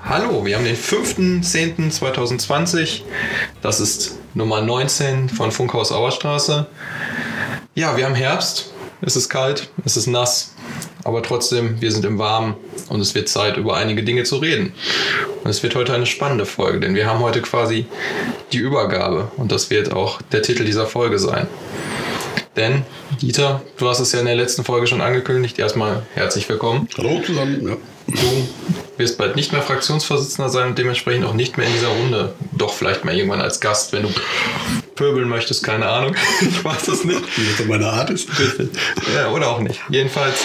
Hallo, wir haben den 5.10.2020. Das ist Nummer 19 von Funkhaus Auerstraße. Ja, wir haben Herbst. Es ist kalt, es ist nass. Aber trotzdem, wir sind im Warmen und es wird Zeit, über einige Dinge zu reden. Und es wird heute eine spannende Folge, denn wir haben heute quasi die Übergabe. Und das wird auch der Titel dieser Folge sein. Denn, Dieter, du hast es ja in der letzten Folge schon angekündigt. Erstmal herzlich willkommen. Hallo zusammen. Ja. Du wirst bald nicht mehr Fraktionsvorsitzender sein und dementsprechend auch nicht mehr in dieser Runde. Doch vielleicht mal irgendwann als Gast, wenn du pöbeln möchtest, keine Ahnung. Ich weiß es nicht. Wie das meine Art ist. Ja, oder auch nicht. Jedenfalls,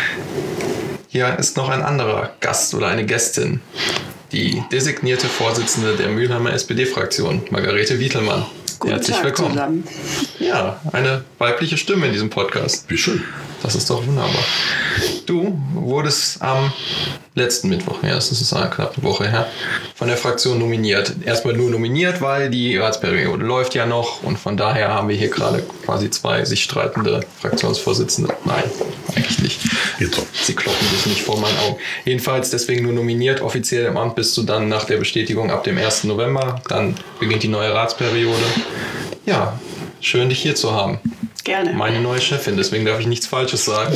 hier ist noch ein anderer Gast oder eine Gästin. Die designierte Vorsitzende der Mülheimer SPD-Fraktion, Margarete Wietelmann. Guten Herzlich Tag willkommen. Zusammen. Ja, eine weibliche Stimme in diesem Podcast. Wie schön. Das ist doch wunderbar. Du wurdest am letzten Mittwoch, ja, das ist eine knappe Woche her, von der Fraktion nominiert. Erstmal nur nominiert, weil die Ratsperiode läuft ja noch und von daher haben wir hier gerade quasi zwei sich streitende Fraktionsvorsitzende. Nein, eigentlich nicht. Geht so. Sie kloppen sich nicht vor meinen Augen. Jedenfalls deswegen nur nominiert. Offiziell im Amt bist du dann nach der Bestätigung ab dem 1. November. Dann beginnt die neue Ratsperiode. Ja, schön dich hier zu haben. Gerne. Meine neue Chefin, deswegen darf ich nichts Falsches sagen.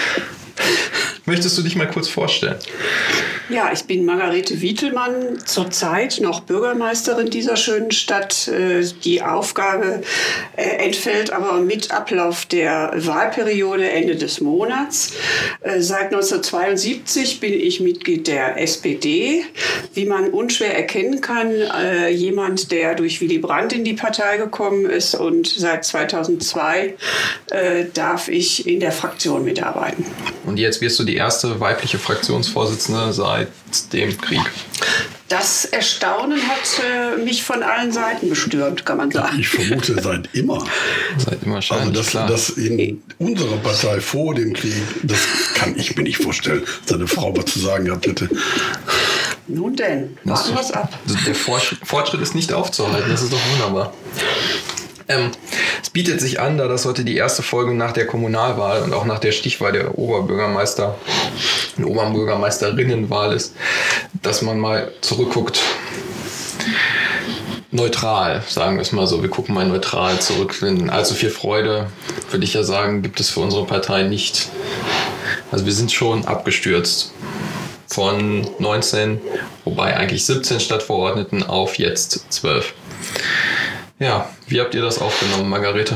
Möchtest du dich mal kurz vorstellen? Ja, ich bin Margarete Wietelmann, zurzeit noch Bürgermeisterin dieser schönen Stadt. Die Aufgabe entfällt aber mit Ablauf der Wahlperiode Ende des Monats. Seit 1972 bin ich Mitglied der SPD. Wie man unschwer erkennen kann, jemand, der durch Willy Brandt in die Partei gekommen ist, und seit 2002 darf ich in der Fraktion mitarbeiten. Und jetzt wirst du die erste weibliche Fraktionsvorsitzende seit dem Krieg. Das Erstaunen hat mich von allen Seiten bestürmt, kann man sagen. Ich vermute seit immer. Seit immer wahrscheinlich, Also klar. das in unserer Partei vor dem Krieg, das kann ich mir nicht vorstellen, dass eine Frau was zu sagen gehabt hätte. Nun denn, warten wir es ab. Der Fortschritt ist nicht aufzuhalten, das ist doch wunderbar. Es bietet sich an, da das heute die erste Folge nach der Kommunalwahl und auch nach der Stichwahl der Oberbürgermeister und Oberbürgermeisterinnenwahl ist, dass man mal zurückguckt. Neutral, sagen wir es mal so. Wir gucken mal neutral zurück. Denn allzu viel Freude, würde ich ja sagen, gibt es für unsere Partei nicht. Also wir sind schon abgestürzt. Von 19, wobei eigentlich 17 Stadtverordneten auf jetzt 12. Ja, wie habt ihr das aufgenommen, Margarete?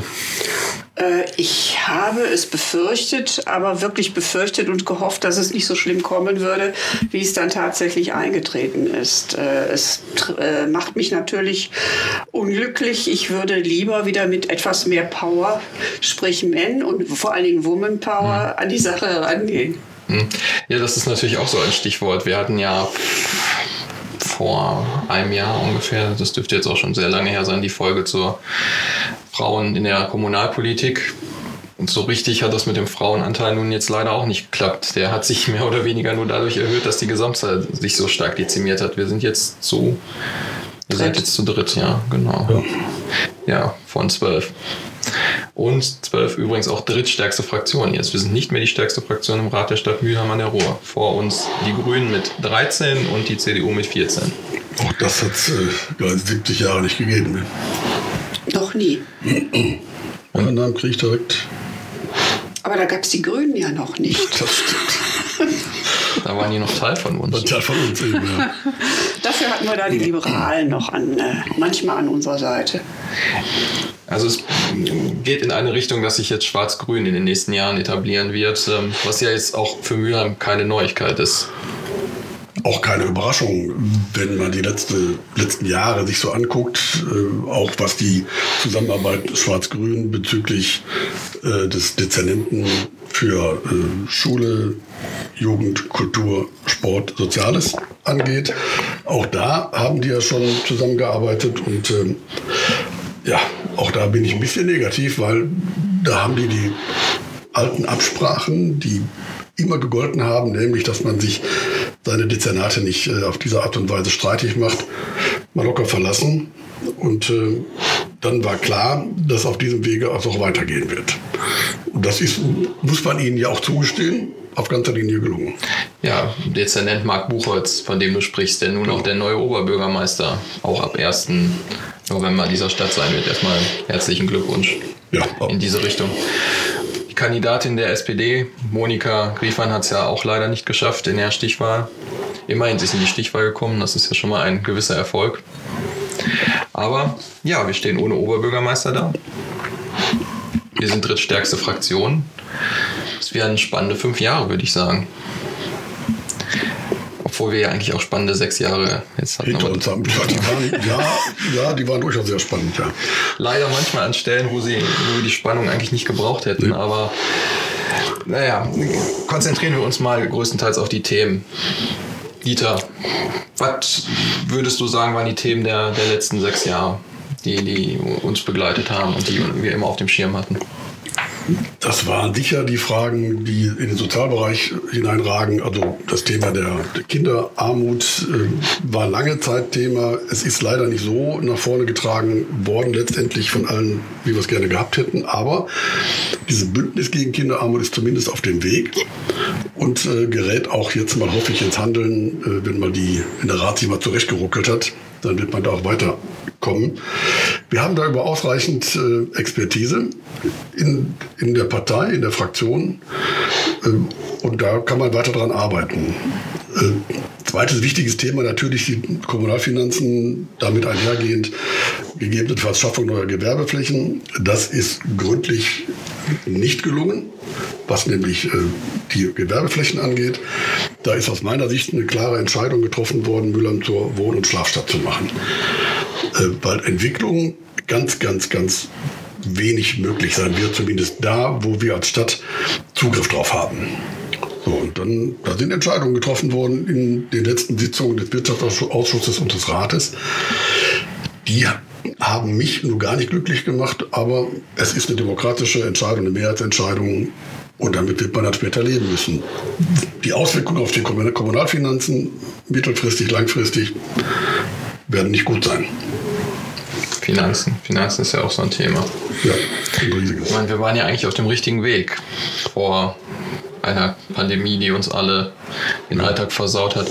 Ich habe es befürchtet, aber wirklich befürchtet und gehofft, dass es nicht so schlimm kommen würde, wie es dann tatsächlich eingetreten ist. Es macht mich natürlich unglücklich. Ich würde lieber wieder mit etwas mehr Power, sprich Men und vor allen Dingen Woman Power, an die Sache herangehen. Ja, das ist natürlich auch so ein Stichwort. Wir hatten ja vor einem Jahr ungefähr, das dürfte jetzt auch schon sehr lange her sein, die Folge zur Frauen in der Kommunalpolitik. Und so richtig hat das mit dem Frauenanteil nun jetzt leider auch nicht geklappt. Der hat sich mehr oder weniger nur dadurch erhöht, dass die Gesamtzahl sich so stark dezimiert hat. Wir sind jetzt ihr seid jetzt zu dritt, ja, genau. Ja, von 12. Und 12 übrigens auch drittstärkste Fraktion jetzt. Wir sind nicht mehr die stärkste Fraktion im Rat der Stadt Mülheim an der Ruhr. Vor uns die Grünen mit 13 und die CDU mit 14. Auch das hat es 70 Jahre nicht gegeben. Ne? Noch nie. Und nach dem Krieg direkt. Aber da gab es die Grünen ja noch nicht. Das stimmt. Da waren die noch Teil von uns. Teil von uns eben, ja. Dafür hatten wir da die Liberalen noch manchmal an unserer Seite. Also es geht in eine Richtung, dass sich jetzt Schwarz-Grün in den nächsten Jahren etablieren wird, was ja jetzt auch für Mülheim keine Neuigkeit ist. Auch keine Überraschung, wenn man die letzten Jahre sich so anguckt, auch was die Zusammenarbeit Schwarz-Grün bezüglich des Dezernenten für Schule, Jugend, Kultur, Sport, Soziales angeht. Auch da haben die ja schon zusammengearbeitet und ja, auch da bin ich ein bisschen negativ, weil da haben die alten Absprachen, die immer gegolten haben, nämlich, dass man sich seine Dezernate nicht auf diese Art und Weise streitig macht, mal locker verlassen. Und dann war klar, dass auf diesem Wege auch noch weitergehen wird. Und das muss man ihnen ja auch zugestehen. auf ganzer Linie gelungen. Ja, Dezernent Marc Buchholz, von dem du sprichst, der nun auch der neue Oberbürgermeister auch ab 1. November dieser Stadt sein wird. Erstmal herzlichen Glückwunsch in diese Richtung. Die Kandidatin der SPD, Monika Griefern, hat es ja auch leider nicht geschafft in der Stichwahl. Immerhin, sie ist in die Stichwahl gekommen, das ist ja schon mal ein gewisser Erfolg. Aber ja, wir stehen ohne Oberbürgermeister da. Wir sind drittstärkste Fraktion. Es werden spannende 5 Jahre, würde ich sagen. Obwohl wir ja eigentlich auch spannende 6 Jahre jetzt hatten. Hinter uns haben. Die waren durchaus sehr spannend, ja. Leider manchmal an Stellen, wo wir die Spannung eigentlich nicht gebraucht hätten. Aber naja, konzentrieren wir uns mal größtenteils auf die Themen. Dieter, was würdest du sagen, waren die Themen der letzten 6 Jahre, die uns begleitet haben und die wir immer auf dem Schirm hatten? Das waren sicher die Fragen, die in den Sozialbereich hineinragen. Also das Thema der Kinderarmut war lange Zeit Thema. Es ist leider nicht so nach vorne getragen worden, letztendlich von allen, wie wir es gerne gehabt hätten. Aber dieses Bündnis gegen Kinderarmut ist zumindest auf dem Weg und gerät auch jetzt mal, hoffe ich, ins Handeln, wenn der Rat sich mal zurechtgeruckelt hat. Dann wird man da auch weiterkommen. Wir haben da über ausreichend Expertise in der Partei, in der Fraktion. Und da kann man weiter dran arbeiten. Zweites wichtiges Thema natürlich die Kommunalfinanzen, damit einhergehend gegebenenfalls Schaffung neuer Gewerbeflächen. Das ist gründlich nicht gelungen, was nämlich die Gewerbeflächen angeht. Da ist aus meiner Sicht eine klare Entscheidung getroffen worden, Mülheim zur Wohn- und Schlafstadt zu machen. Weil Entwicklung ganz, ganz, ganz wenig möglich sein wird, zumindest da, wo wir als Stadt Zugriff drauf haben. So, und dann, da sind Entscheidungen getroffen worden in den letzten Sitzungen des Wirtschaftsausschusses und des Rates. Die haben mich nur gar nicht glücklich gemacht, aber es ist eine demokratische Entscheidung, eine Mehrheitsentscheidung und damit wird man dann später leben müssen. Die Auswirkungen auf die Kommunalfinanzen mittelfristig, langfristig werden nicht gut sein. Finanzen ist ja auch so ein Thema. Ja, ein riesiges. Ich meine, wir waren ja eigentlich auf dem richtigen Weg vor einer Pandemie, die uns alle den Alltag versaut hat.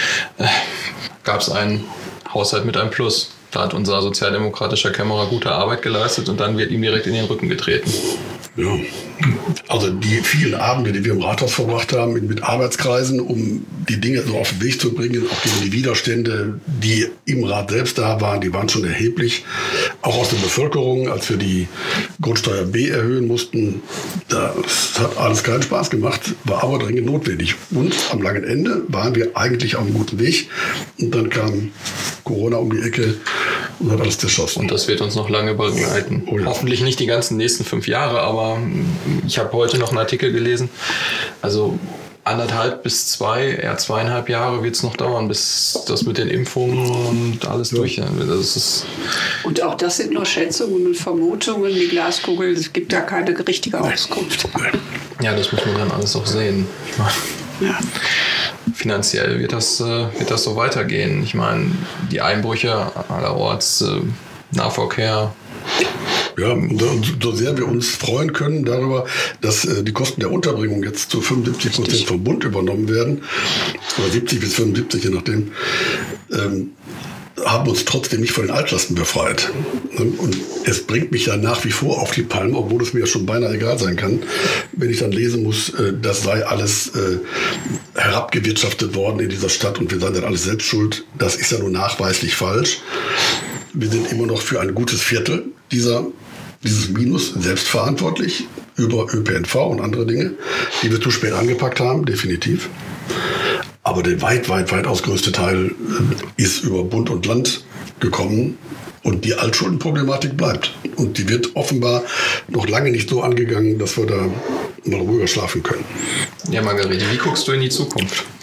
Gab es einen Haushalt mit einem Plus. Da hat unser sozialdemokratischer Kämmerer gute Arbeit geleistet und dann wird ihm direkt in den Rücken getreten. Ja, also die vielen Abende, die wir im Rathaus verbracht haben, mit Arbeitskreisen, um die Dinge so auf den Weg zu bringen, auch gegen die Widerstände, die im Rat selbst da waren, die waren schon erheblich. Auch aus der Bevölkerung, als wir die Grundsteuer B erhöhen mussten, das hat alles keinen Spaß gemacht, war aber dringend notwendig. Und am langen Ende waren wir eigentlich auf einem guten Weg. Und dann kam Corona um die Ecke und hat alles zerschossen. Und das wird uns noch lange begleiten. Oh ja. Hoffentlich nicht die ganzen nächsten 5 Jahre, aber ich habe heute noch einen Artikel gelesen. Also 1,5 bis 2, eher 2,5 Jahre wird es noch dauern, bis das mit den Impfungen und alles durch ist. Und auch das sind nur Schätzungen und Vermutungen. Die Glaskugel, es gibt da keine richtige Auskunft. Ja, das muss man dann alles auch sehen. Ich meine, finanziell wird das so weitergehen. Ich meine, die Einbrüche allerorts, Nahverkehr. Ja, und so sehr wir uns freuen können darüber, dass die Kosten der Unterbringung jetzt zu 75% vom Bund übernommen werden, oder 70 bis 75, je nachdem, haben uns trotzdem nicht von den Altlasten befreit. Und es bringt mich ja nach wie vor auf die Palme, obwohl es mir ja schon beinahe egal sein kann, wenn ich dann lesen muss, das sei alles herabgewirtschaftet worden in dieser Stadt und wir seien dann alles selbst schuld. Das ist ja nun nachweislich falsch. Wir sind immer noch für ein gutes Viertel dieses Minus selbstverantwortlich über ÖPNV und andere Dinge, die wir zu spät angepackt haben, definitiv. Aber der weitaus größte Teil ist über Bund und Land gekommen und die Altschuldenproblematik bleibt. Und die wird offenbar noch lange nicht so angegangen, dass wir da mal ruhiger schlafen können. Ja, Margarete, wie guckst du in die Zukunft?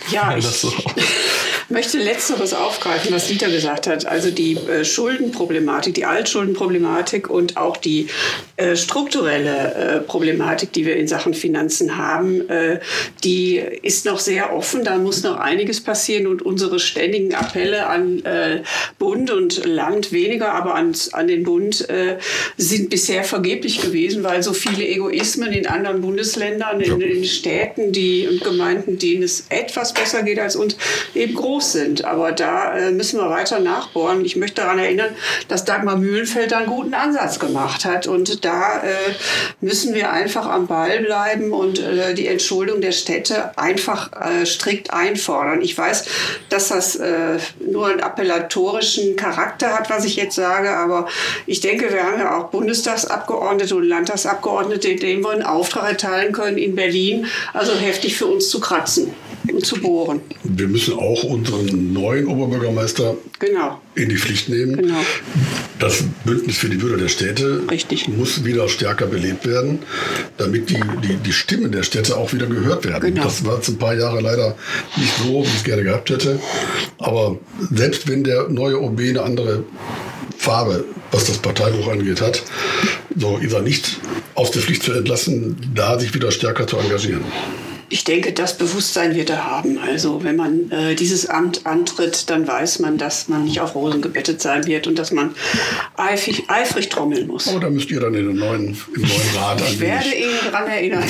Ja, ich möchte Letzteres aufgreifen, was Dieter gesagt hat. Also die Schuldenproblematik, die Altschuldenproblematik und auch die strukturelle Problematik, die wir in Sachen Finanzen haben, die ist noch sehr offen. Da muss noch einiges passieren und unsere ständigen Appelle an Bund und Land weniger, aber an den Bund sind bisher vergeblich gewesen, weil so viele Egoismen in anderen Bundesländern, in Städten und Gemeinden, denen es etwas besser geht als uns, eben groß sind. Aber da müssen wir weiter nachbohren. Ich möchte daran erinnern, dass Dagmar Mühlenfeld einen guten Ansatz gemacht hat. Und da müssen wir einfach am Ball bleiben und die Entschuldung der Städte einfach strikt einfordern. Ich weiß, dass das nur einen appellatorischen Charakter hat, was ich jetzt sage, aber ich denke, wir haben ja auch Bundestagsabgeordnete und Landtagsabgeordnete, denen wir einen Auftrag erteilen können, in Berlin also heftig für uns zu kratzen und zu bohren. Wir müssen auch unseren neuen Oberbürgermeister in die Pflicht nehmen. Genau. Das Bündnis für die Würde der Städte muss wieder stärker belebt werden, damit die Stimmen der Städte auch wieder gehört werden. Genau. Das war jetzt ein paar Jahre leider nicht so, wie ich es gerne gehabt hätte. Aber selbst wenn der neue OB eine andere Farbe, was das Parteibuch angeht, hat, so ist er nicht aus der Pflicht zu entlassen, da sich wieder stärker zu engagieren. Ich denke, das Bewusstsein wird er haben. Also wenn man dieses Amt antritt, dann weiß man, dass man nicht auf Rosen gebettet sein wird und dass man eifrig trommeln muss. Aber da müsst ihr dann im neuen Rat Ich werde Ihnen daran erinnern.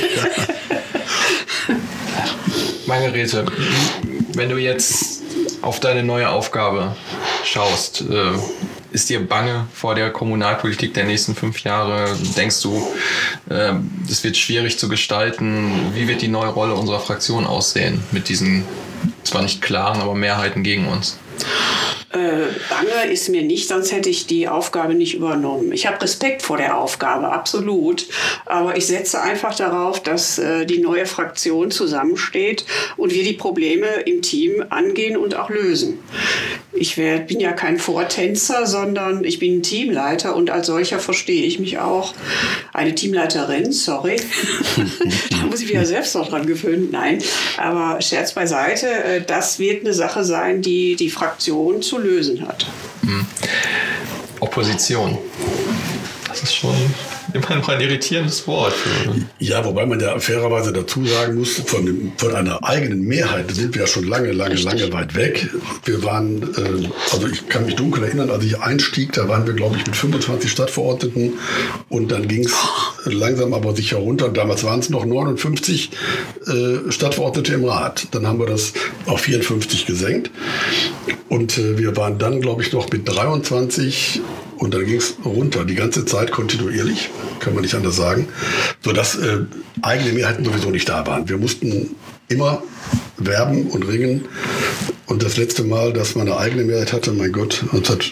Margarete, wenn du jetzt auf deine neue Aufgabe schaust, ist dir bange vor der Kommunalpolitik der nächsten 5 Jahre? Denkst du, es wird schwierig zu gestalten? Wie wird die neue Rolle unserer Fraktion aussehen mit diesen zwar nicht klaren, aber Mehrheiten gegen uns? Bange ist mir nicht, sonst hätte ich die Aufgabe nicht übernommen. Ich habe Respekt vor der Aufgabe, absolut. Aber ich setze einfach darauf, dass die neue Fraktion zusammensteht und wir die Probleme im Team angehen und auch lösen. Ich bin ja kein Vortänzer, sondern ich bin Teamleiter und als solcher verstehe ich mich auch. Eine Teamleiterin, sorry. Da muss ich mich ja selbst noch dran gewöhnen. Nein, aber Scherz beiseite, das wird eine Sache sein, die die Fraktion zu lösen hat. Opposition. Das ist schon immer noch ein irritierendes Wort. Ja, wobei man ja fairerweise dazu sagen muss, von einer eigenen Mehrheit sind wir ja schon lange weit weg. Wir waren, also ich kann mich dunkel erinnern, als ich einstieg, da waren wir, glaube ich, mit 25 Stadtverordneten und dann ging es langsam aber sicher runter. Damals waren es noch 59 Stadtverordnete im Rat. Dann haben wir das auf 54 gesenkt und wir waren dann, glaube ich, noch mit 23 und dann ging es runter, die ganze Zeit kontinuierlich, kann man nicht anders sagen, sodass eigene Mehrheiten sowieso nicht da waren. Wir mussten immer werben und ringen. Und das letzte Mal, dass man eine eigene Mehrheit hatte, mein Gott,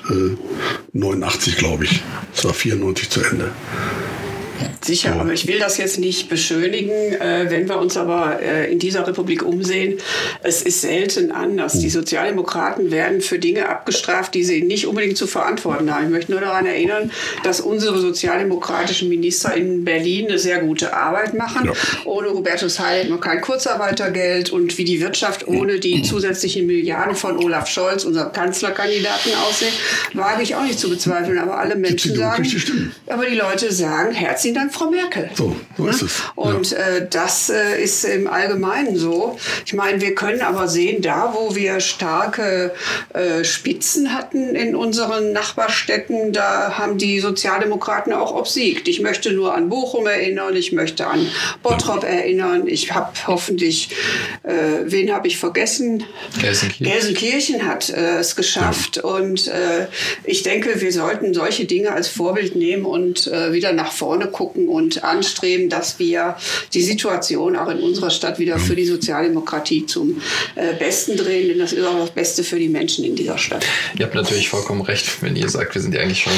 1989, glaube ich. Es war 94 zu Ende. Sicher, aber ich will das jetzt nicht beschönigen. Wenn wir uns aber in dieser Republik umsehen, es ist selten anders. Die Sozialdemokraten werden für Dinge abgestraft, die sie nicht unbedingt zu verantworten haben. Ich möchte nur daran erinnern, dass unsere sozialdemokratischen Minister in Berlin eine sehr gute Arbeit machen. Ja. Ohne Hubertus Heil hätten wir kein Kurzarbeitergeld und wie die Wirtschaft ohne die zusätzlichen Milliarden von Olaf Scholz, unserem Kanzlerkandidaten, aussehen, wage ich auch nicht zu bezweifeln. Aber alle Menschen sagen, aber die Leute sagen, herzlichen Dank, Frau Merkel. So ist es. Und das ist im Allgemeinen so. Ich meine, wir können aber sehen, da wo wir starke Spitzen hatten in unseren Nachbarstädten, da haben die Sozialdemokraten auch obsiegt. Ich möchte nur an Bochum erinnern, ich möchte an Bottrop erinnern. Ich habe hoffentlich, wen habe ich vergessen? Gelsenkirchen hat es geschafft. Ja. Und ich denke, wir sollten solche Dinge als Vorbild nehmen und wieder nach vorne gucken und anstreben, dass wir die Situation auch in unserer Stadt wieder für die Sozialdemokratie zum Besten drehen, denn das ist auch das Beste für die Menschen in dieser Stadt. Ihr habt natürlich vollkommen recht, wenn ihr sagt, wir sind ja eigentlich schon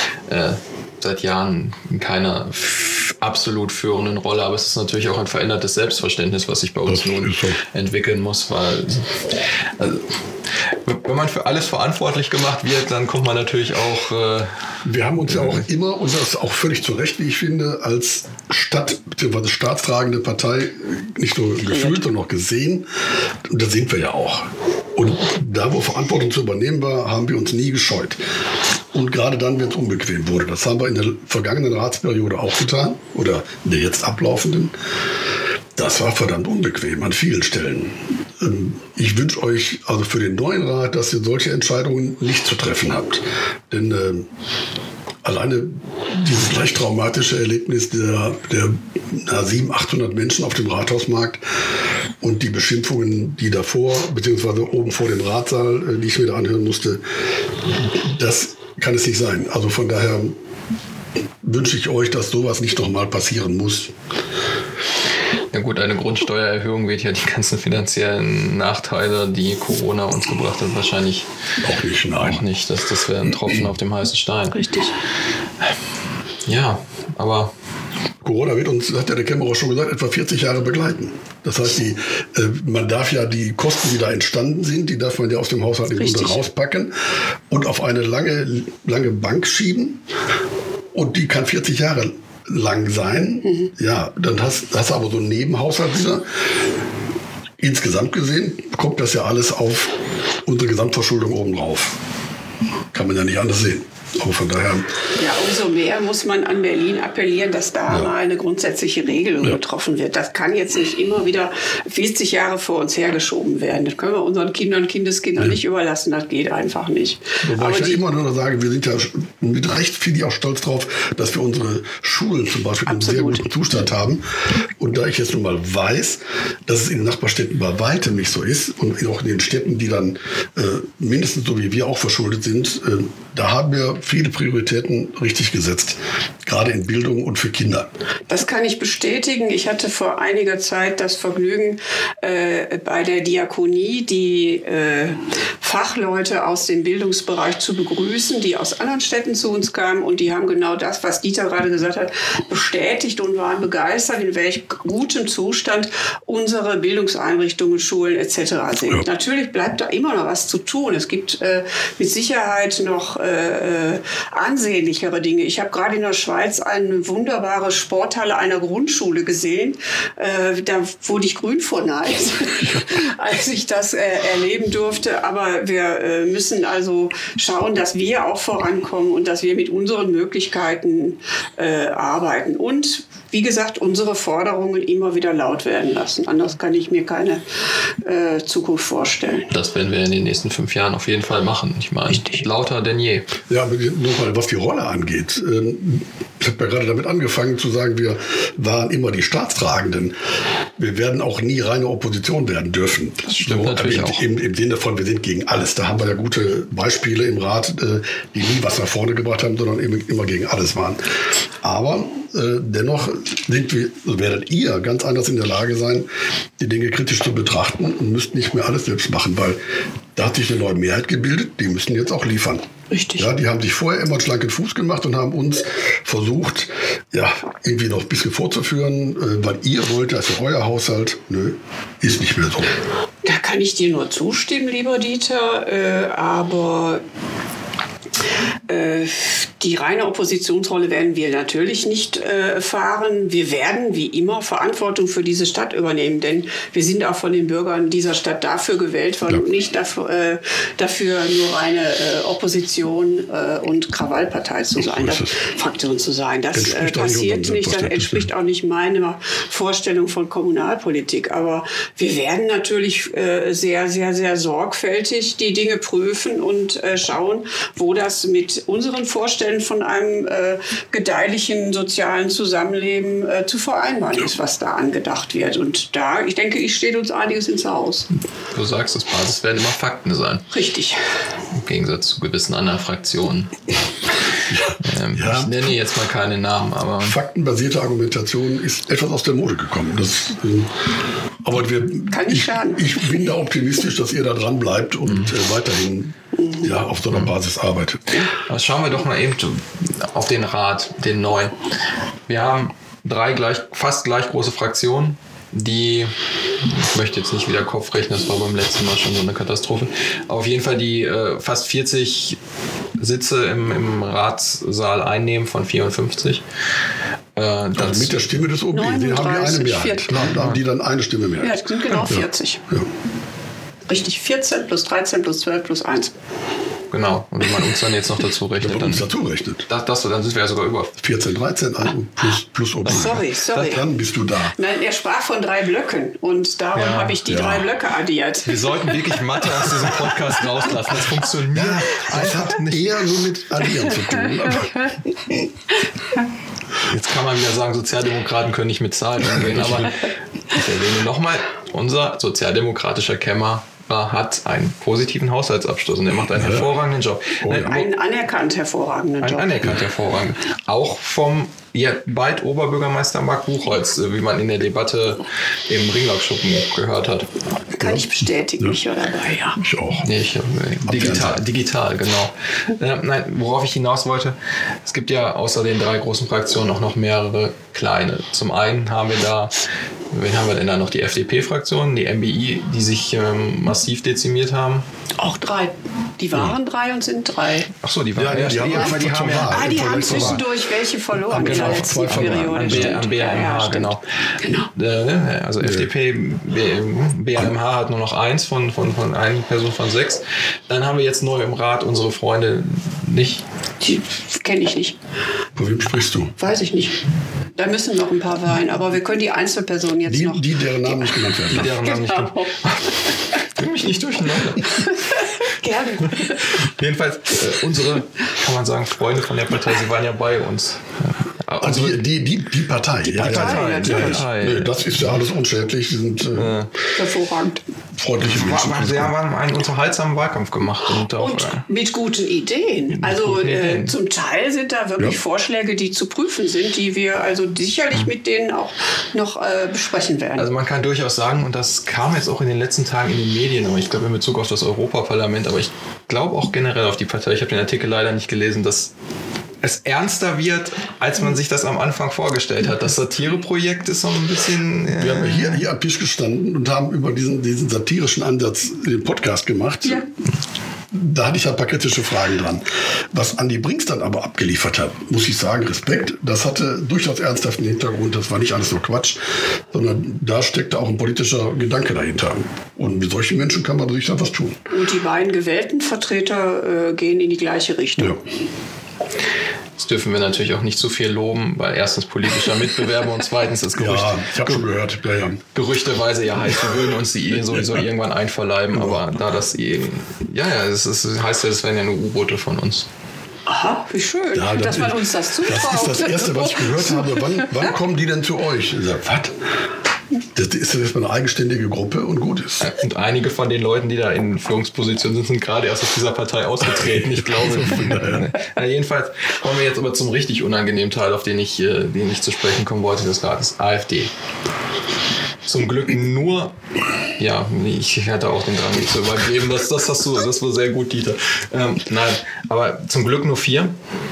seit Jahren in keiner absolut führenden Rolle, aber es ist natürlich auch ein verändertes Selbstverständnis, was sich bei uns nun entwickeln muss, weil wenn man für alles verantwortlich gemacht wird, dann kommt man natürlich auch... Wir haben uns ja auch immer, und das auch völlig zu Recht, wie ich finde, als bzw. staatstragende Partei nicht nur gefühlt, sondern auch gesehen. Und das sind wir ja auch. Und da, wo Verantwortung zu übernehmen war, haben wir uns nie gescheut. Und gerade dann, wenn es unbequem wurde. Das haben wir in der vergangenen Ratsperiode auch getan. Oder in der jetzt ablaufenden. Das war verdammt unbequem an vielen Stellen. Ich wünsche euch also für den neuen Rat, dass ihr solche Entscheidungen nicht zu treffen habt. Denn alleine dieses leicht traumatische Erlebnis der 700, 800 Menschen auf dem Rathausmarkt und die Beschimpfungen, die davor, beziehungsweise oben vor dem Ratssaal, die ich mir da anhören musste, das kann es nicht sein. Also von daher wünsche ich euch, dass sowas nicht nochmal passieren muss. Ja gut, eine Grundsteuererhöhung wird ja die ganzen finanziellen Nachteile, die Corona uns gebracht hat, wahrscheinlich auch nicht. Nein. Auch nicht. Das wäre ein Tropfen auf dem heißen Stein. Richtig. Ja, aber... Corona wird uns, hat ja der Kämmerer schon gesagt, etwa 40 Jahre begleiten. Das heißt, man darf ja die Kosten, die da entstanden sind, die darf man ja aus dem Haushalt im Grunde rauspacken und auf eine lange Bank schieben. Und die kann 40 Jahre lang sein. Mhm. Ja, dann hast du aber so einen Nebenhaushalt wieder. Insgesamt gesehen kommt das ja alles auf unsere Gesamtverschuldung oben drauf. Kann man ja nicht anders sehen. Aber von daher... Ja, umso mehr muss man an Berlin appellieren, dass da mal eine grundsätzliche Regelung getroffen wird. Das kann jetzt nicht immer wieder 40 Jahre vor uns hergeschoben werden. Das können wir unseren Kindern und Kindeskindern nicht überlassen. Das geht einfach nicht. Wobei aber ich ja immer nur sage, wir sind ja mit Recht viel auch stolz drauf, dass wir unsere Schulen zum Beispiel in einem sehr guten Zustand haben. Und da ich jetzt nun mal weiß, dass es in den Nachbarstädten bei weitem nicht so ist und auch in den Städten, die dann mindestens so wie wir auch verschuldet sind, da haben wir viele Prioritäten richtig gesetzt, gerade in Bildung und für Kinder. Das kann ich bestätigen. Ich hatte vor einiger Zeit das Vergnügen, bei der Diakonie die Fachleute aus dem Bildungsbereich zu begrüßen, die aus anderen Städten zu uns kamen, und die haben genau das, was Dieter gerade gesagt hat, bestätigt und waren begeistert, in welch gutem Zustand unsere Bildungseinrichtungen, Schulen etc. sind. Ja. Natürlich bleibt da immer noch was zu tun. Es gibt mit Sicherheit noch ansehnlichere Dinge. Ich habe gerade in der Schweiz eine wunderbare Sporthalle einer Grundschule gesehen. Da wurde ich grün vor Neid, als ich das erleben durfte. Aber wir müssen also schauen, dass wir auch vorankommen und dass wir mit unseren Möglichkeiten arbeiten. Und wie gesagt, unsere Forderungen immer wieder laut werden lassen. Anders kann ich mir keine Zukunft vorstellen. Das werden wir in den nächsten 5 Jahren auf jeden Fall machen. Ich meine, lauter denn je. Ja, nochmal, was die Rolle angeht. Ich habe ja gerade damit angefangen zu sagen, wir waren immer die Staatstragenden. Wir werden auch nie reine Opposition werden dürfen. Das stimmt natürlich auch. Im Sinne von, wir sind gegen alles. Da haben wir ja gute Beispiele im Rat, die nie was nach vorne gebracht haben, sondern eben immer gegen alles waren. Aber dennoch werdet ihr ganz anders in der Lage sein, die Dinge kritisch zu betrachten und müsst nicht mehr alles selbst machen, weil da hat sich eine neue Mehrheit gebildet, die müssen jetzt auch liefern. Richtig. Ja, die haben sich vorher immer einen schlanken Fuß gemacht und haben uns versucht, ja, irgendwie noch ein bisschen vorzuführen, weil ihr wollt, das ist euer Haushalt. Nö, ist nicht mehr so. Da kann ich dir nur zustimmen, lieber Dieter, aber die reine Oppositionsrolle werden wir natürlich nicht fahren. Wir werden wie immer Verantwortung für diese Stadt übernehmen, denn wir sind auch von den Bürgern dieser Stadt dafür gewählt worden, und nicht dafür nur reine Opposition und Krawallpartei zu sein, Fraktion zu sein. Das passiert nicht, das entspricht auch nicht meiner Vorstellung von Kommunalpolitik. Aber wir werden natürlich sehr, sehr, sehr sorgfältig die Dinge prüfen und schauen, wo das mit unseren Vorstellungen von einem gedeihlichen sozialen Zusammenleben zu vereinbaren ist, was da angedacht wird. Und da, ich denke, steht uns einiges ins Haus. Du sagst, das Basis werden immer Fakten sein. Richtig. Im Gegensatz zu gewissen anderen Fraktionen. Ich nenne jetzt mal keine Namen, aber... Faktenbasierte Argumentation ist etwas aus der Mode gekommen. Aber kann nicht schaden. Ich bin da optimistisch, dass ihr da dran bleibt und weiterhin auf so einer Basis arbeitet. Aber schauen wir doch mal eben auf den Rat, den neuen. Wir haben 3 fast gleich große Fraktionen. ich möchte jetzt nicht wieder Kopf rechnen, das war beim letzten Mal schon so eine Katastrophe. Auf jeden Fall die fast 40 Sitze im Ratssaal einnehmen von 54. Also mit der Stimme des OB, die haben die eine Mehrheit. Da haben die dann eine Stimme mehr. Ja, das sind genau 40. Ja. Richtig, 14 plus 13 plus 12 plus 1. Genau, und wenn man uns dann jetzt noch dazu rechnet, dann sind wir ja sogar über 14, 13 plus OB. Sorry. Dann bist du da. Nein, er sprach von 3 Blöcken und darum habe ich die 3 Blöcke addiert. Wir sollten wirklich Mathe aus diesem Podcast rauslassen. Das funktioniert einfach nicht. Eher nur mit Addieren zu tun. Jetzt kann man wieder sagen, Sozialdemokraten können nicht mit Zahlen umgehen, aber ich erwähne nochmal, unser sozialdemokratischer Kämmerer hat einen positiven Haushaltsabschluss und er macht einen hervorragenden Job. Einen anerkannt hervorragenden Job. Hervorragend. Auch vom bald Oberbürgermeister Marc Buchholz, wie man in der Debatte im Ringlockschuppen gehört hat. Kann ich bestätigen, ich war dabei, ja. Ich auch. Nee, digital, genau. Nein, worauf ich hinaus wollte, es gibt ja außer den 3 großen Fraktionen auch noch mehrere kleine. Zum einen haben wir da, wen haben wir denn da noch? Die FDP-Fraktion, die MBI, die sich massiv dezimiert haben. Auch 3. Die waren 3 und sind 3. Ach so, die waren die haben zwischendurch welche verloren in der letzten Periode. An BRMH, genau. Also FDP, BRMH hat nur noch 1 von einer Person von 6. Dann haben wir jetzt neu im Rat unsere Freunde nicht. Die kenne ich nicht. Von wem sprichst du? Weiß ich nicht. Da müssen noch ein paar sein, aber wir können die Einzelpersonen jetzt noch... deren Namen nicht genannt werden. Bring mich nicht durcheinander. Gerne. Jedenfalls, unsere, kann man sagen, Freunde von der Partei, sie waren ja bei uns. Also die Partei. Die Partei. Nee, das ist ja alles unschädlich. Sie sind hervorragend. Freundliche Menschen. Sie haben einen unterhaltsamen Wahlkampf gemacht. Und mit guten Ideen. Zum Teil sind da wirklich Vorschläge, die zu prüfen sind, die wir also sicherlich mit denen auch noch besprechen werden. Also man kann durchaus sagen, und das kam jetzt auch in den letzten Tagen in den Medien, aber ich glaube in Bezug auf das Europaparlament, aber ich glaube auch generell auf die Partei, ich habe den Artikel leider nicht gelesen, dass es ernster wird, als man sich das am Anfang vorgestellt hat. Das Satireprojekt ist so ein bisschen... Wir haben hier am Tisch gestanden und haben über diesen satirischen Ansatz den Podcast gemacht. Ja. Da hatte ich ein paar kritische Fragen dran. Was Andi Brinks dann aber abgeliefert hat, muss ich sagen, Respekt. Das hatte durchaus ernsthaften Hintergrund. Das war nicht alles nur Quatsch, sondern da steckte auch ein politischer Gedanke dahinter. Und mit solchen Menschen kann man sich dann was tun. Und die beiden gewählten Vertreter gehen in die gleiche Richtung. Ja. Das dürfen wir natürlich auch nicht zu viel loben, weil erstens politischer Mitbewerber und zweitens das Gerücht. Ja, ich habe schon gehört. Ja. Gerüchteweise heißt, wir würden uns die sowieso irgendwann einverleiben, aber da das es heißt ja, es wären ja nur U-Boote von uns. Aha, wie schön, dass man uns das zutraut. Das ist das Erste, was ich gehört habe. Wann kommen die denn zu euch? Ich sage, was? Das ist jetzt eine eigenständige Gruppe und gut ist. Und einige von den Leuten, die da in Führungspositionen sind gerade erst aus dieser Partei ausgetreten. Ich glaube. Jedenfalls kommen wir jetzt aber zum richtig unangenehmen Teil, auf den ich zu sprechen kommen wollte, des Rates. AfD. Zum Glück nur, ich hatte auch den Drang, mich zu übergeben. Das war sehr gut, Dieter. Nein, aber zum Glück nur 4.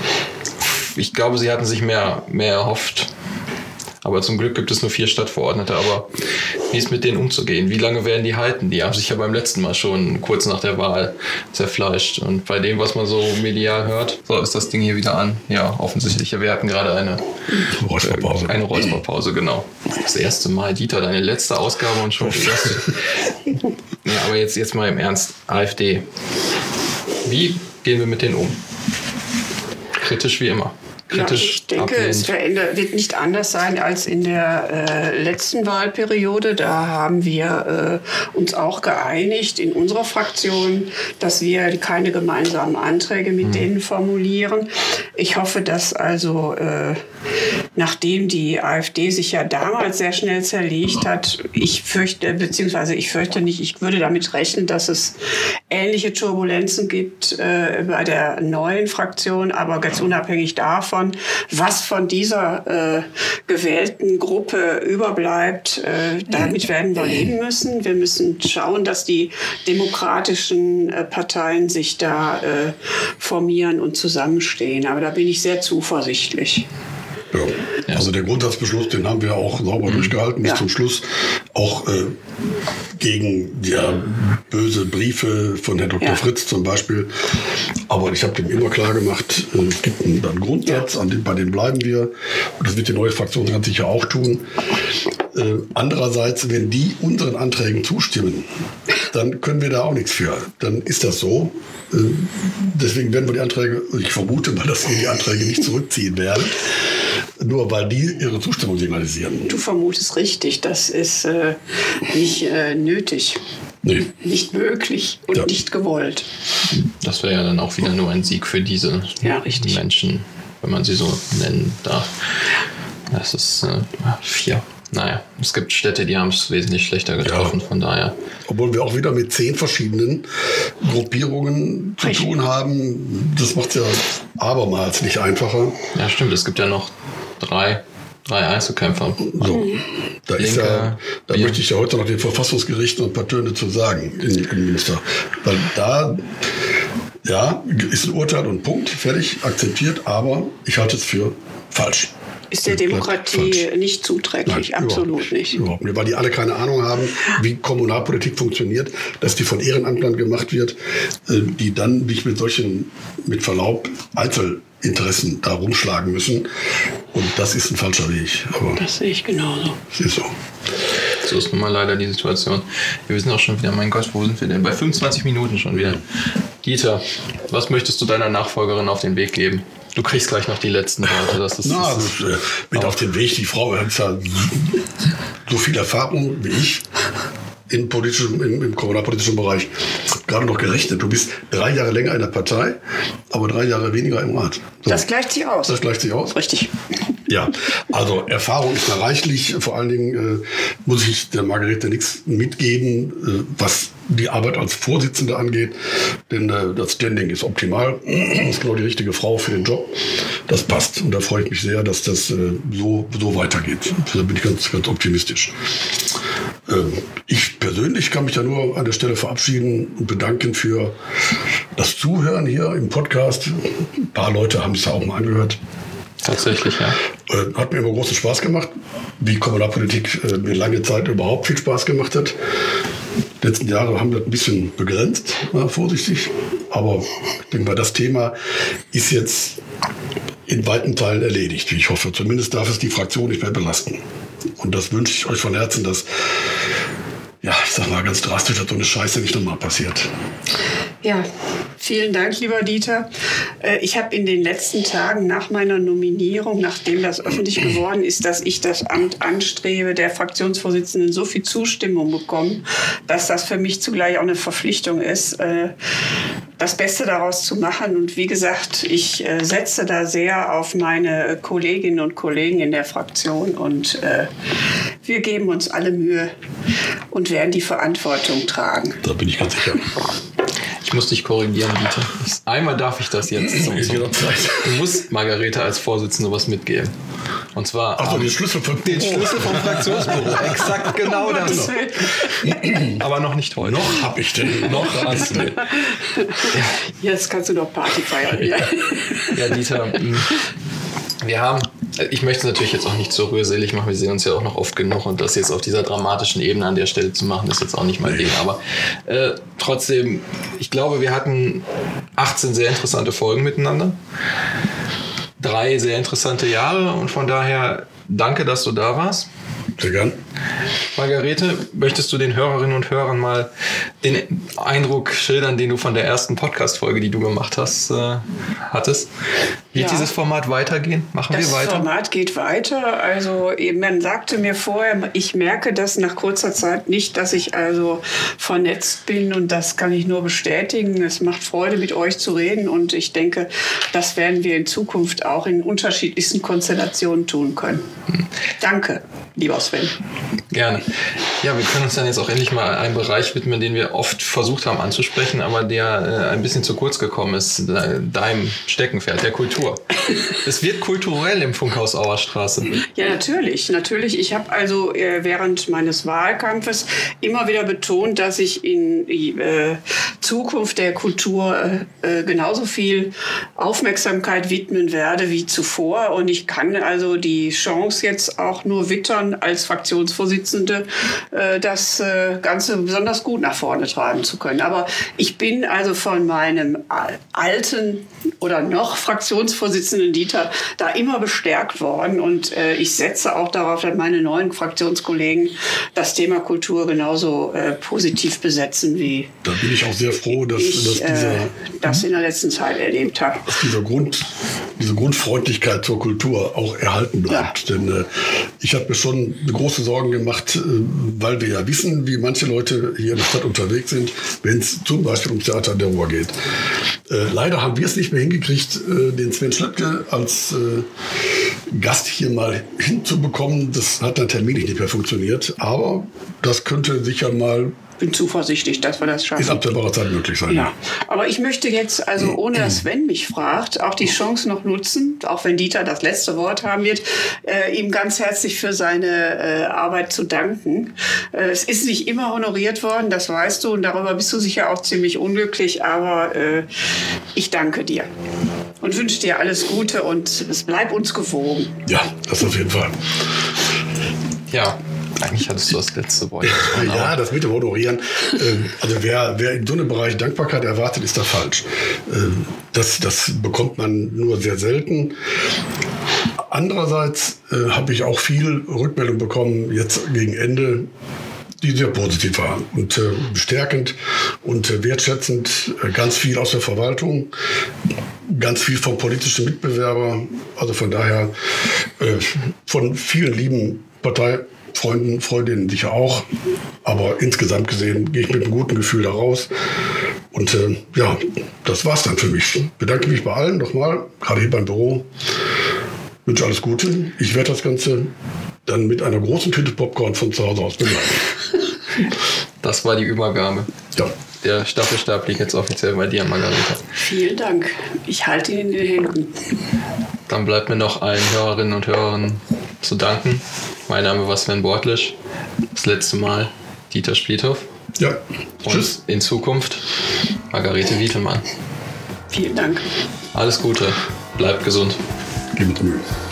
Ich glaube, sie hatten sich mehr erhofft. Aber zum Glück gibt es nur 4 Stadtverordnete. Aber wie ist mit denen umzugehen? Wie lange werden die halten? Die haben sich ja beim letzten Mal schon kurz nach der Wahl zerfleischt. Und bei dem, was man so medial hört, so ist das Ding hier wieder an. Ja, offensichtlich. Wir hatten gerade eine Räusperpause, genau. Das erste Mal, Dieter, deine letzte Ausgabe und schon das. Ja, aber jetzt mal im Ernst. AfD. Wie gehen wir mit denen um? Kritisch wie immer. Ich denke, es wird nicht anders sein als in der letzten Wahlperiode. Da haben wir uns auch geeinigt in unserer Fraktion, dass wir keine gemeinsamen Anträge mit denen formulieren. Ich hoffe, dass also, nachdem die AfD sich ja damals sehr schnell zerlegt hat, ich fürchte nicht, ich würde damit rechnen, dass es ähnliche Turbulenzen gibt bei der neuen Fraktion, aber ganz unabhängig davon, was von dieser gewählten Gruppe überbleibt, damit werden wir leben müssen. Wir müssen schauen, dass die demokratischen Parteien sich da formieren und zusammenstehen. Aber da bin ich sehr zuversichtlich. Ja. Also der Grundsatzbeschluss, den haben wir auch sauber durchgehalten bis zum Schluss. Auch gegen böse Briefe von Herrn Dr. Fritz zum Beispiel. Aber ich habe dem immer klar gemacht, es gibt einen Grundsatz, bei dem bleiben wir. Und das wird die neue Fraktion ganz sicher auch tun. Andererseits, wenn die unseren Anträgen zustimmen, dann können wir da auch nichts für. Dann ist das so. Deswegen werden wir die Anträge, ich vermute mal, dass wir die Anträge nicht zurückziehen werden, nur weil die ihre Zustimmung signalisieren. Du vermutest richtig, das ist nicht nötig, nicht möglich und nicht gewollt. Das wäre ja dann auch wieder nur ein Sieg für diese Menschen, wenn man sie so nennen darf. Das ist 4. Naja, es gibt Städte, die haben es wesentlich schlechter getroffen, von daher. Obwohl wir auch wieder mit 10 verschiedenen Gruppierungen zu tun haben. Das macht es ja abermals nicht einfacher. Ja, stimmt. Es gibt ja noch 3 Einzelkämpfer. So. Da möchte ich ja heute noch den Verfassungsgerichten ein paar Töne zu sagen, Innenminister. Weil da, ist ein Urteil und Punkt, fertig, akzeptiert, aber ich halte es für falsch. Ist der Demokratie nicht zuträglich, Nein, absolut nicht. Überhaupt nicht, weil die alle keine Ahnung haben, wie Kommunalpolitik funktioniert, dass die von Ehrenamtlern gemacht wird, die dann nicht mit solchen, mit Verlaub, Einzelinteressen da rumschlagen müssen. Und das ist ein falscher Weg. Aber das sehe ich genauso. Das ist so. So ist nun mal leider die Situation. Wir sind auch schon wieder, mein Gott, wo sind wir denn? Bei 25 Minuten schon wieder. Dieter, was möchtest du deiner Nachfolgerin auf den Weg geben? Du kriegst gleich noch die letzten Worte. Mit auf den Weg. Die Frau hat ja so viel Erfahrung wie ich im kommunalpolitischen Bereich. Gerade noch gerechnet. Du bist 3 Jahre länger in der Partei, aber 3 Jahre weniger im Rat. So. Das gleicht sich aus. Das gleicht sich aus? Richtig. Ja, also Erfahrung ist da reichlich. Vor allen Dingen muss ich der Margarete nichts mitgeben, was die Arbeit als Vorsitzende angeht. Denn das Standing ist optimal. Ist genau die richtige Frau für den Job. Das passt. Und da freue ich mich sehr, dass das so weitergeht. Da bin ich ganz, ganz optimistisch. Ich persönlich kann mich ja nur an der Stelle verabschieden und bedanken für das Zuhören hier im Podcast. Ein paar Leute haben es ja auch mal angehört. Tatsächlich, ja. Hat mir immer großen Spaß gemacht, wie Kommunalpolitik mir lange Zeit überhaupt viel Spaß gemacht hat. Die letzten Jahre haben wir das ein bisschen begrenzt, vorsichtig. Aber ich denke mal, das Thema ist jetzt in weiten Teilen erledigt, wie ich hoffe. Zumindest darf es die Fraktion nicht mehr belasten. Und das wünsche ich euch von Herzen, dass, ich sag mal ganz drastisch, dass so eine Scheiße nicht nochmal passiert. Ja, vielen Dank, lieber Dieter. Ich habe in den letzten Tagen nach meiner Nominierung, nachdem das öffentlich geworden ist, dass ich das Amt anstrebe, der Fraktionsvorsitzenden so viel Zustimmung bekommen, dass das für mich zugleich auch eine Verpflichtung ist, das Beste daraus zu machen. Und wie gesagt, ich setze da sehr auf meine Kolleginnen und Kollegen in der Fraktion und wir geben uns alle Mühe und werden die Verantwortung tragen. Da bin ich ganz sicher. Ich muss dich korrigieren, Dieter. Einmal darf ich das jetzt. Du musst Margarete als Vorsitzende was mitgeben. Und zwar den Schlüssel vom Fraktionsbüro. Exakt genau das. Aber noch nicht heute. Noch hab ich den. Noch hast du den. Jetzt kannst du noch Party feiern. Ja, Dieter, ich möchte es natürlich jetzt auch nicht so rührselig machen, wir sehen uns ja auch noch oft genug und das jetzt auf dieser dramatischen Ebene an der Stelle zu machen, ist jetzt auch nicht mein Ding. Aber trotzdem, ich glaube, wir hatten 18 sehr interessante Folgen miteinander, 3 sehr interessante Jahre und von daher danke, dass du da warst. Sehr gern. Margarete, möchtest du den Hörerinnen und Hörern mal den Eindruck schildern, den du von der ersten Podcast-Folge, die du gemacht hast, hattest? Wird dieses Format weitergehen? Machen wir weiter? Das Format geht weiter. Also man sagte mir vorher, ich merke das nach kurzer Zeit nicht, dass ich also vernetzt bin und das kann ich nur bestätigen. Es macht Freude, mit euch zu reden und ich denke, das werden wir in Zukunft auch in unterschiedlichsten Konstellationen tun können. Danke, lieber Sven. Gerne. Ja, wir können uns dann jetzt auch endlich mal einem Bereich widmen, den wir oft versucht haben anzusprechen, aber der ein bisschen zu kurz gekommen ist, deinem Steckenpferd, der Kultur. Es wird kulturell im Funkhaus Auerstraße. Ja, natürlich. Ich habe also während meines Wahlkampfes immer wieder betont, dass ich in die Zukunft der Kultur genauso viel Aufmerksamkeit widmen werde wie zuvor. Und ich kann also die Chance jetzt auch nur wittern, als Fraktionsvorsitzende das Ganze besonders gut nach vorne treiben zu können. Aber ich bin also von meinem alten oder noch Fraktionsvorsitzenden Dieter da immer bestärkt worden. Und ich setze auch darauf, dass meine neuen Fraktionskollegen das Thema Kultur genauso positiv besetzen wie da bin ich auch sehr froh, dass das in der letzten Zeit erlebt habe. Dass diese Grundfreundlichkeit zur Kultur auch erhalten bleibt. Ja. Denn ich habe mir schon große Sorgen gemacht, weil wir ja wissen, wie manche Leute hier in der Stadt unterwegs sind, wenn es zum Beispiel ums Theater der Ruhr geht. Leider haben wir es nicht mehr hingekriegt, den Sven Schlöttke als Gast hier mal hinzubekommen. Das hat dann terminlich nicht mehr funktioniert. Aber das könnte sicher mal... Ich bin zuversichtlich, dass wir das schaffen. In absehbarer Zeit möglich sein. Ja, aber ich möchte jetzt, also ohne dass Sven mich fragt, auch die Chance noch nutzen, auch wenn Dieter das letzte Wort haben wird, ihm ganz herzlich für seine Arbeit zu danken. Es ist nicht immer honoriert worden, das weißt du, und darüber bist du sicher auch ziemlich unglücklich, aber ich danke dir und wünsche dir alles Gute und es bleibt uns gewogen. Ja, das auf jeden Fall. Ja. Eigentlich hattest du das letzte Wort. Ja, das mit dem Honorieren. Also wer in so einem Bereich Dankbarkeit erwartet, ist da falsch. Das bekommt man nur sehr selten. Andererseits habe ich auch viel Rückmeldung bekommen, jetzt gegen Ende, die sehr positiv waren und bestärkend und wertschätzend. Ganz viel aus der Verwaltung, ganz viel vom politischen Mitbewerber. Also von daher von vielen lieben Parteifreunden, Freundinnen sicher auch. Aber insgesamt gesehen gehe ich mit einem guten Gefühl da raus. Und ja, das war's dann für mich. Ich bedanke mich bei allen nochmal, gerade hier beim Büro. Wünsche alles Gute. Ich werde das Ganze dann mit einer großen Tüte Popcorn von zu Hause aus begleiten. Das war die Übergabe. Ja. Der Staffelstab liegt jetzt offiziell bei dir, Margareta. Vielen Dank. Ich halte ihn in den Händen. Dann bleibt mir noch allen Hörerinnen und Hörern zu danken. Mein Name war Sven Bortlisch. Das letzte Mal Dieter Spliethoff. Ja. Und Tschüss. In Zukunft Margarete Wietelmann. Vielen Dank. Alles Gute. Bleibt gesund. Gib mir Mühe.